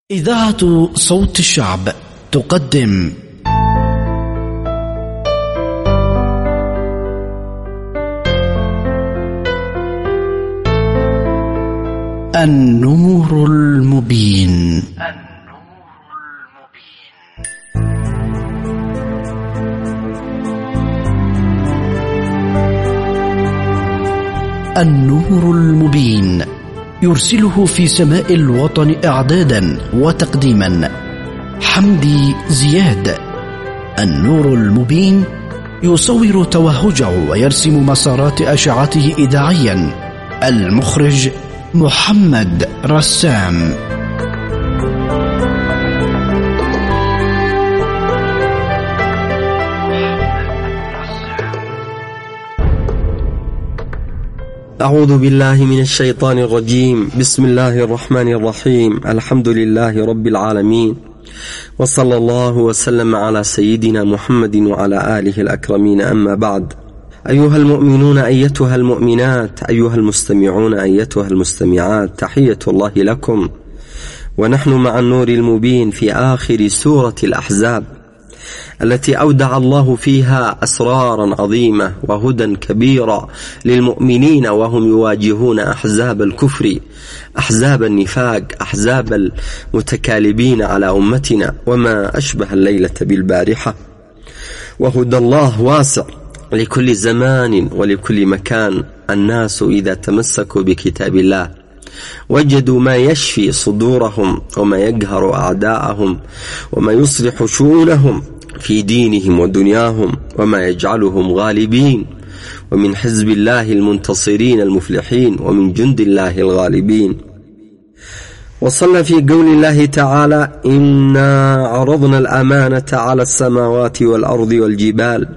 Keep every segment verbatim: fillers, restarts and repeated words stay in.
إذاعة صوت الشعب تقدم النور المبين. النور المبين يرسله في سماء الوطن إعدادا وتقديما حمدي زياد. النور المبين يصور توهجه ويرسم مسارات أشعته إذاعيا. المخرج محمد رسام. أعوذ بالله من الشيطان الرجيم. بسم الله الرحمن الرحيم. الحمد لله رب العالمين، وصلى الله وسلم على سيدنا محمد وعلى آله الأكرمين. أما بعد، أيها المؤمنون أيتها المؤمنات، أيها المستمعون أيتها المستمعات، تحية الله لكم، ونحن مع النور المبين في آخر سورة الأحزاب التي أودع الله فيها أسرارا عظيمة وهدى كبيرا للمؤمنين وهم يواجهون أحزاب الكفر، أحزاب النفاق، أحزاب المتكالبين على أمتنا، وما أشبه الليلة بالبارحة. وهدى الله واسع لكل زمان ولكل مكان. الناس إذا تمسكوا بكتاب الله وجدوا ما يشفي صدورهم وما يقهر أعداءهم وما يصلح شؤونهم في دينهم ودنياهم وما يجعلهم غالبين، ومن حزب الله المنتصرين المفلحين، ومن جند الله الغالبين. وصلنا في قول الله تعالى: إنا عرضنا الأمانة على السماوات والأرض والجبال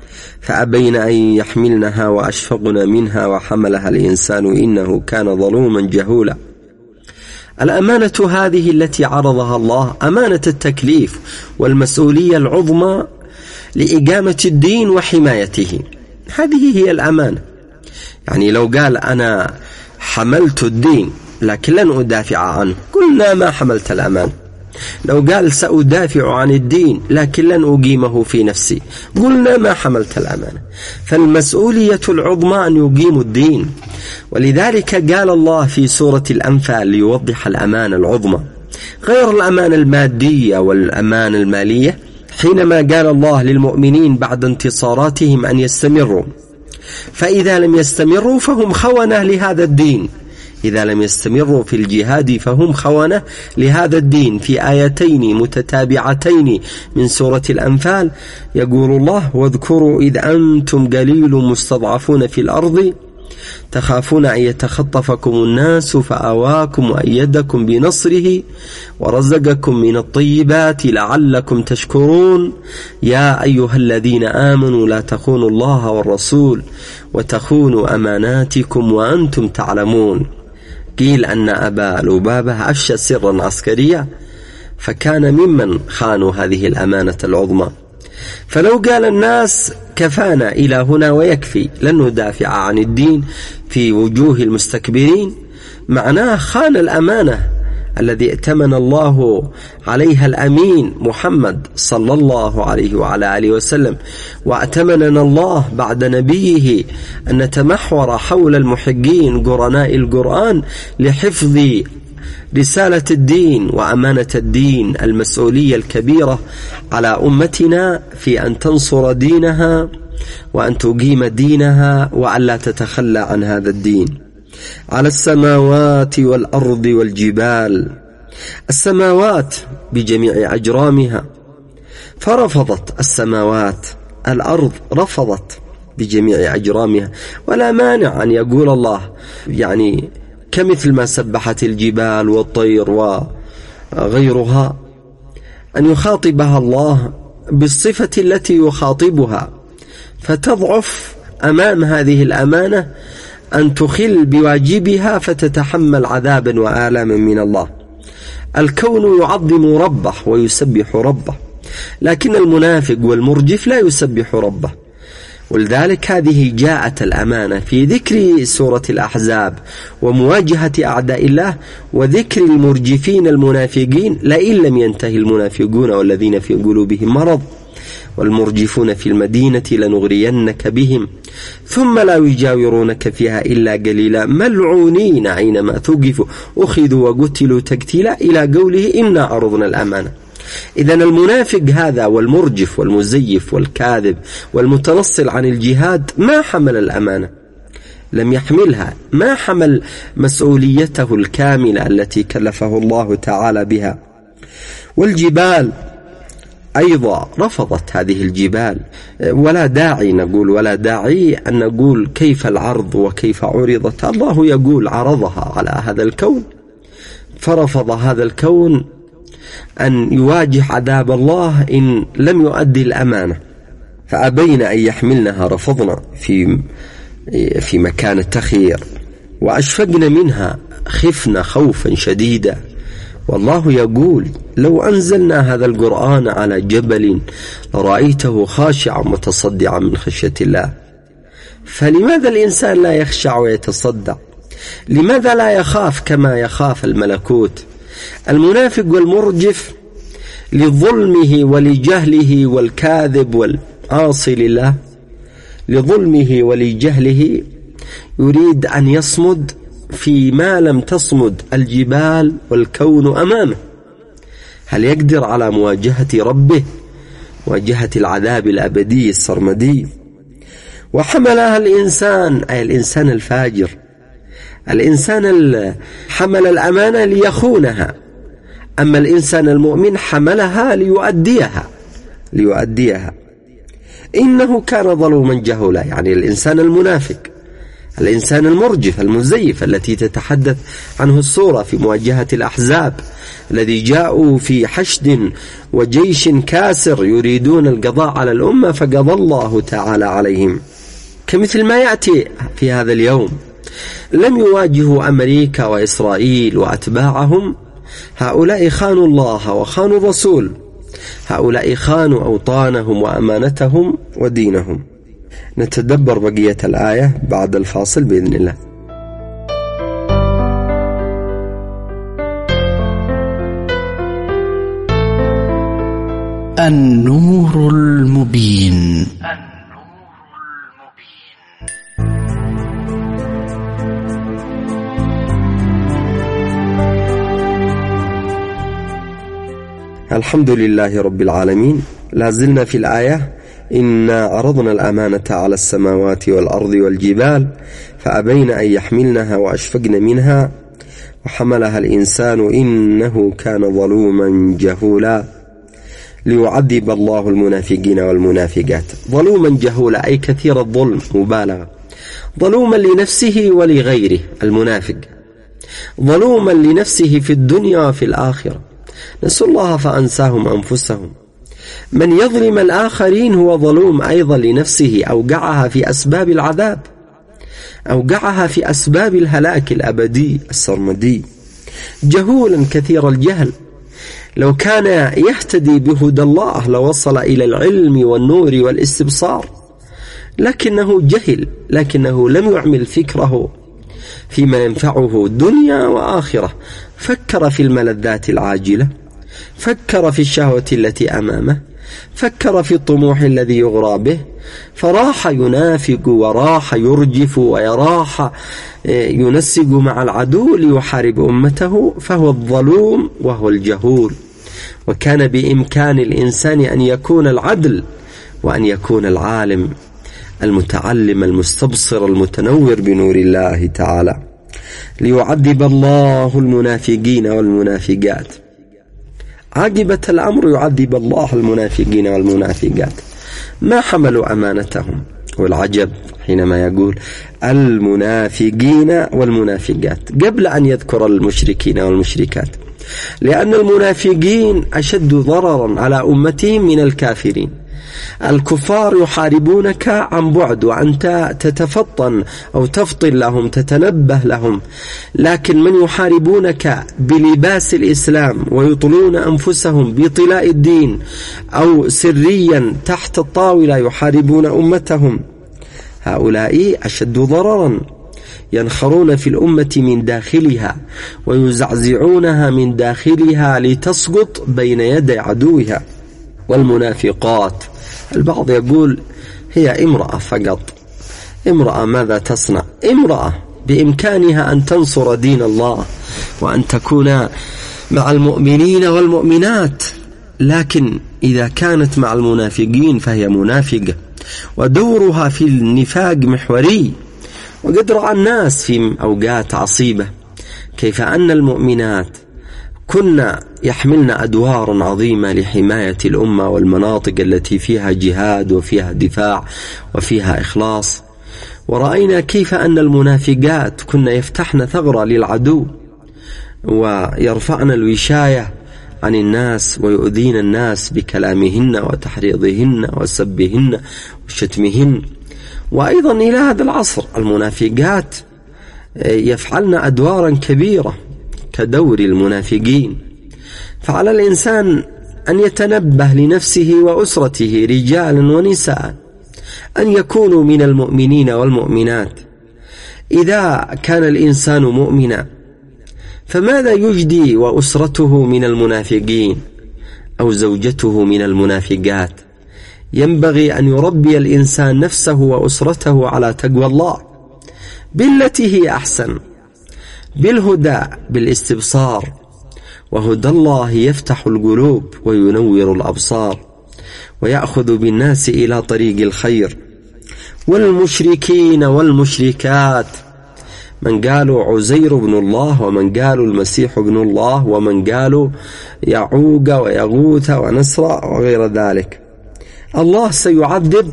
فأبين أن يحملنها وأشفقن منها وحملها الإنسان إنه كان ظلوما جهولا. الأمانة هذه التي عرضها الله أمانة التكليف والمسؤولية العظمى لإقامة الدين وحمايته. هذه هي الأمانة. يعني لو قال أنا حملت الدين لكن لن أدافع عنه، قلنا ما حملت الأمانة. لو قال سأدافع عن الدين لكن لن أقيمه في نفسي، قلنا ما حملت الأمانة. فالمسؤولية العظمى أن يقيم الدين. ولذلك قال الله في سورة الأنفال ليوضح الأمانة العظمى غير الأمانة المادية والأمانة المالية، حينما قال الله للمؤمنين بعد انتصاراتهم أن يستمروا، فإذا لم يستمروا فهم خونة لهذا الدين. إذا لم يستمروا في الجهاد فهم خونة لهذا الدين. في آيتين متتابعتين من سورة الأنفال يقول الله: واذكروا إذ أنتم قليل مستضعفون في الأرض تخافون أن يتخطفكم الناس فآواكم وأيدكم بنصره ورزقكم من الطيبات لعلكم تشكرون يا أيها الذين آمنوا لا تخونوا الله والرسول وتخونوا أماناتكم وأنتم تعلمون. قيل أن أبا لبابة أفشى سرا عسكريا فكان ممن خانوا هذه الأمانة العظمى. فلو قال الناس كفانا إلى هنا ويكفي، لن ندافع عن الدين في وجوه المستكبرين، معناه خان الأمانة الذي ائتمن الله عليها الأمين محمد صلى الله عليه وعلى آله وسلم. وأتمننا الله بعد نبيه أن نتمحور حول المحقين قرناء القرآن لحفظ رسالة الدين وأمانة الدين، المسؤولية الكبيرة على أمتنا في أن تنصر دينها وأن تقيم دينها وأن لا تتخلى عن هذا الدين. على السماوات والأرض والجبال، السماوات بجميع أجرامها فرفضت السماوات، الأرض رفضت بجميع أجرامها. ولا مانع أن يقول الله يعني كمثل ما سبحت الجبال والطير وغيرها أن يخاطبها الله بالصفة التي يخاطبها، فتضعف أمام هذه الأمانة أن تخل بواجبها فتتحمل عذابا وآلاما من الله. الكون يعظم ربه ويسبح ربه، لكن المنافق والمرجف لا يسبح ربه ولذلك هذه جاءت الأمانة في ذكر سورة الأحزاب ومواجهة أعداء الله وذكر المرجفين المنافقين، لئن لم ينتهي المنافقون والذين في قلوبهم مرض والمرجفون في المدينة لنغرينك بهم ثم لا يجاورونك فيها إلا قليلا ملعونين أينما ثقفوا أخذوا وقتلوا تقتيلا إلى قوله إنا عرضنا الأمانة. إذن المنافق هذا والمرجف والمزيف والكاذب والمتنصل عن الجهاد ما حمل الأمانة، لم يحملها، ما حمل مسؤوليته الكاملة التي كلفه الله تعالى بها. والجبال أيضا رفضت هذه الجبال، ولا داعي نقول ولا داعي أن نقول كيف العرض وكيف عرضت، الله يقول عرضها على هذا الكون، فرفض هذا الكون أن يواجه عذاب الله إن لم يؤدي الأمانة، فأبين أن يحملنها، رفضنا في في مكان التخيير وأشفقنا منها، خفنا خوفا شديدا. والله يقول لو أنزلنا هذا القرآن على جبل لرأيته خاشعا متصدعا من خشية الله. فلماذا الإنسان لا يخشع ويتصدع؟ لماذا لا يخاف كما يخاف الملكوت؟ المنافق والمرجف لظلمه ولجهله والكاذب والعاصي لله، لظلمه ولجهله يريد أن يصمد فيما لم تصمد الجبال والكون أمامه. هل يقدر على مواجهة ربه، مواجهة العذاب الأبدي السرمدي؟ وحملها الإنسان، أي الإنسان الفاجر، الإنسان حمل الأمانة ليخونها، أما الإنسان المؤمن حملها ليؤديها ليؤديها إنه كان ظلوما جهولا، يعني الإنسان المنافق، الإنسان المرجف المزيف التي تتحدث عنه السورة في مواجهة الأحزاب الذي جاءوا في حشد وجيش كاسر يريدون القضاء على الأمة فقضى الله تعالى عليهم، كمثل ما يأتي في هذا اليوم. لم يواجهوا أمريكا وإسرائيل وأتباعهم، هؤلاء خانوا الله وخانوا الرسول، هؤلاء خانوا أوطانهم وأمانتهم ودينهم. نتدبر بقية الآية بعد الفاصل بإذن الله. النور المبين. الحمد لله رب العالمين. لازلنا في الآية إنا عرضنا الأمانة على السماوات والأرض والجبال فأبين أن يحملنها وأشفقن منها وحملها الإنسان إنه كان ظلوما جهولا ليعذب الله المنافقين والمنافقات. ظلوما جهولا أي كثير الظلم، مبالغة، ظلوما لنفسه ولغيره المنافق، ظلوما لنفسه في الدنيا وفي الآخرة، نسوا الله فأنساهم أنفسهم. من يظلم الآخرين هو ظلوم أيضا لنفسه، أوقعها في أسباب العذاب، أوقعها في أسباب الهلاك الأبدي السرمدي. جهولا كثير الجهل، لو كان يهتدي بهدى الله لوصل إلى العلم والنور والاستبصار، لكنه جهل، لكنه لم يعمل فكره فيما ينفعه دنيا وآخرة، فكر في الملذات العاجلة، فكر في الشهوة التي أمامه، فكر في الطموح الذي يغرى به، فراح ينافق وراح يرجف ويراح ينسق مع العدو ليحارب أمته، فهو الظلوم وهو الجهول. وكان بإمكان الإنسان أن يكون العدل وأن يكون العالم المتعلم المستبصر المتنور بنور الله تعالى. ليعذب الله المنافقين والمنافقات، عاقبة الأمر يعذب الله المنافقين والمنافقات، ما حملوا أمانتهم. والعجب حينما يقول المنافقين والمنافقات قبل أن يذكر المشركين والمشركات، لأن المنافقين أشد ضررا على أمتهم من الكافرين. الكفار يحاربونك عن بعد وأنت تتفطن أو تفطن لهم، تتنبه لهم، لكن من يحاربونك بلباس الإسلام ويطلون أنفسهم بطلاء الدين أو سريا تحت الطاولة يحاربون أمتهم، هؤلاء أشد ضررا، ينخرون في الأمة من داخلها ويزعزعونها من داخلها لتسقط بين يدي عدوها. والمنافقات البعض يقول هي امرأة فقط. امرأة ماذا تصنع؟ امرأة بإمكانها أن تنصر دين الله وأن تكون مع المؤمنين والمؤمنات، لكن إذا كانت مع المنافقين فهي منافقة، ودورها في النفاق محوري. وقد رأى الناس في أوقات عصيبة كيف أن المؤمنات كنا يحملن أدوار عظيمة لحماية الأمة والمناطق التي فيها جهاد وفيها دفاع وفيها إخلاص، ورأينا كيف أن المنافقات كنا يفتحن ثغرة للعدو ويرفعن الوشاية عن الناس ويؤذين الناس بكلامهن وتحريضهن وسبهن وشتمهن. وأيضا إلى هذا العصر المنافقات يفعلن أدوارا كبيرة كدور المنافقين. فعلى الإنسان أن يتنبه لنفسه وأسرته رجالا ونساء أن يكونوا من المؤمنين والمؤمنات. إذا كان الإنسان مؤمنا فماذا يجدي وأسرته من المنافقين أو زوجته من المنافقات؟ ينبغي أن يربي الإنسان نفسه وأسرته على تقوى الله بالتي هي أحسن، بالهدى، بالاستبصار. وهدى الله يفتح القلوب وينور الأبصار ويأخذ بالناس إلى طريق الخير. والمشركين والمشركات، من قالوا عزير بن الله، ومن قالوا المسيح بن الله، ومن قالوا يعوق ويغوث ونسر وغير ذلك، الله سيعذب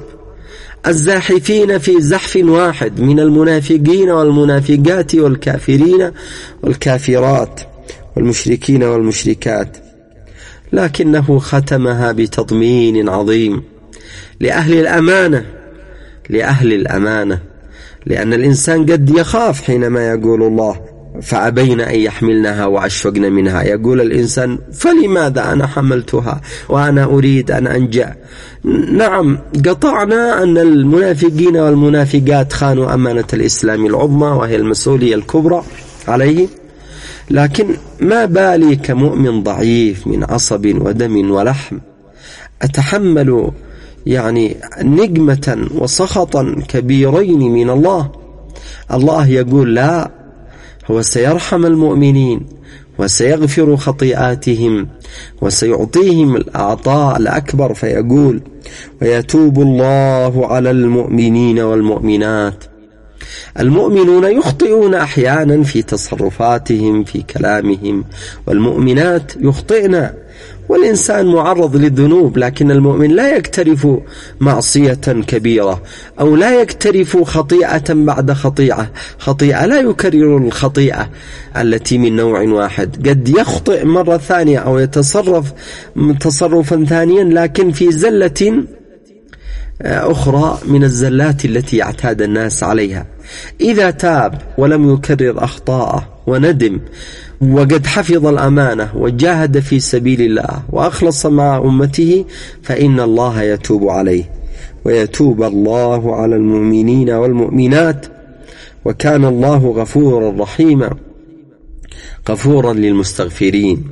الزاحفين في زحف واحد من المنافقين والمنافقات والكافرين والكافرات والمشركين والمشركات. لكنه ختمها بتضمين عظيم لأهل الأمانة، لأهل الأمانة، لأن الإنسان قد يخاف حينما يقول الله فأبين أن يحملنها وأشفقن منها. يقول الإنسان فلماذا أنا حملتها وأنا أريد أن أنجع؟ نعم، قطعنا أن المنافقين والمنافقات خانوا أمانة الإسلام العظمى وهي المسؤولية الكبرى عليه، لكن ما بالي كمؤمن ضعيف من عصب ودم ولحم أتحمل يعني نقمة وسخطا كبيرين من الله؟ الله يقول لا، هو سيرحم المؤمنين وسيغفر خطيئاتهم وسيعطيهم الأعطاء الأكبر، فيقول ويتوب الله على المؤمنين والمؤمنات. المؤمنون يخطئون أحيانا في تصرفاتهم في كلامهم، والمؤمنات يخطئن، والإنسان معرض للذنوب، لكن المؤمن لا يكترف معصية كبيرة أو لا يكترف خطيئة بعد خطيئة خطيئة لا يكرر الخطيئة التي من نوع واحد. قد يخطئ مرة ثانية أو يتصرف تصرفا ثانيا لكن في زلة أخرى من الزلات التي يعتاد الناس عليها. إذا تاب ولم يكرر أخطاءه وندم وقد حفظ الأمانة وجاهد في سبيل الله وأخلص مع أمته فإن الله يتوب عليه، ويتوب الله على المؤمنين والمؤمنات، وكان الله غفورا رحيما، غفورا للمستغفرين،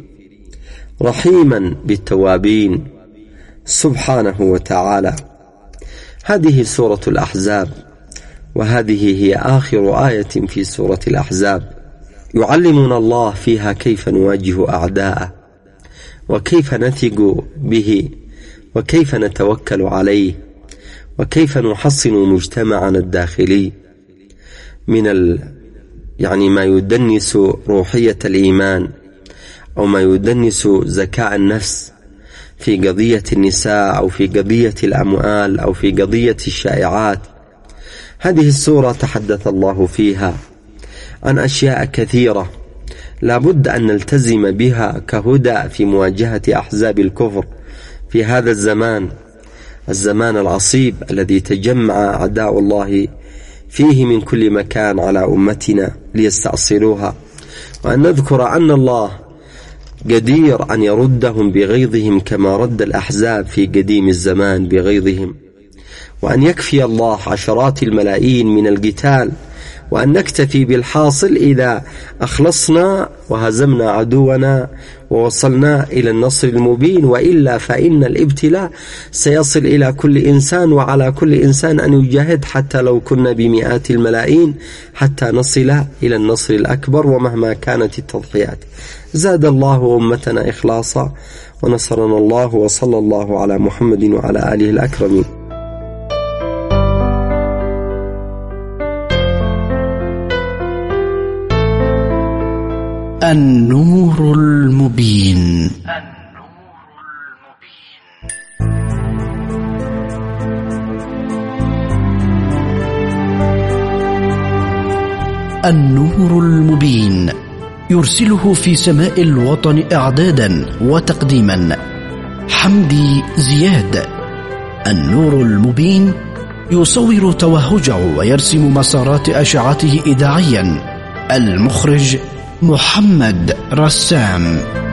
رحيما بالتوابين سبحانه وتعالى. هذه سورة الأحزاب، وهذه هي آخر آية في سورة الأحزاب. يعلمنا الله فيها كيف نواجه أعداءه، وكيف نثق به، وكيف نتوكل عليه، وكيف نحصن مجتمعنا الداخلي من ال... يعني ما يدنس روحية الإيمان أو ما يدنس ذكاء النفس في قضية النساء أو في قضية الأموال أو في قضية الشائعات. هذه السورة تحدث الله فيها عن أشياء كثيرة لا بد أن نلتزم بها كهدى في مواجهة أحزاب الكفر في هذا الزمان، الزمان العصيب الذي تجمع أعداء الله فيه من كل مكان على أمتنا ليستأصلوها. وأن نذكر أن الله قدير أن يردهم بغيظهم كما رد الأحزاب في قديم الزمان بغيظهم، وأن يكفي الله عشرات الملايين من القتال، وأن نكتفي بالحاصل إذا أخلصنا وهزمنا عدونا ووصلنا إلى النصر المبين، وإلا فإن الابتلاء سيصل إلى كل إنسان، وعلى كل إنسان أن يجاهد حتى لو كنا بمئات الملايين حتى نصل إلى النصر الأكبر ومهما كانت التضحيات. زاد الله أمتنا إخلاصا ونصرنا الله، وصلى الله على محمد وعلى آله الأكرمين. النور المبين. النور المبين يرسله في سماء الوطن إعدادا وتقديما حمدي زياد. النور المبين يصور توهجه ويرسم مسارات أشعته إذاعيا. المخرج محمد رسام.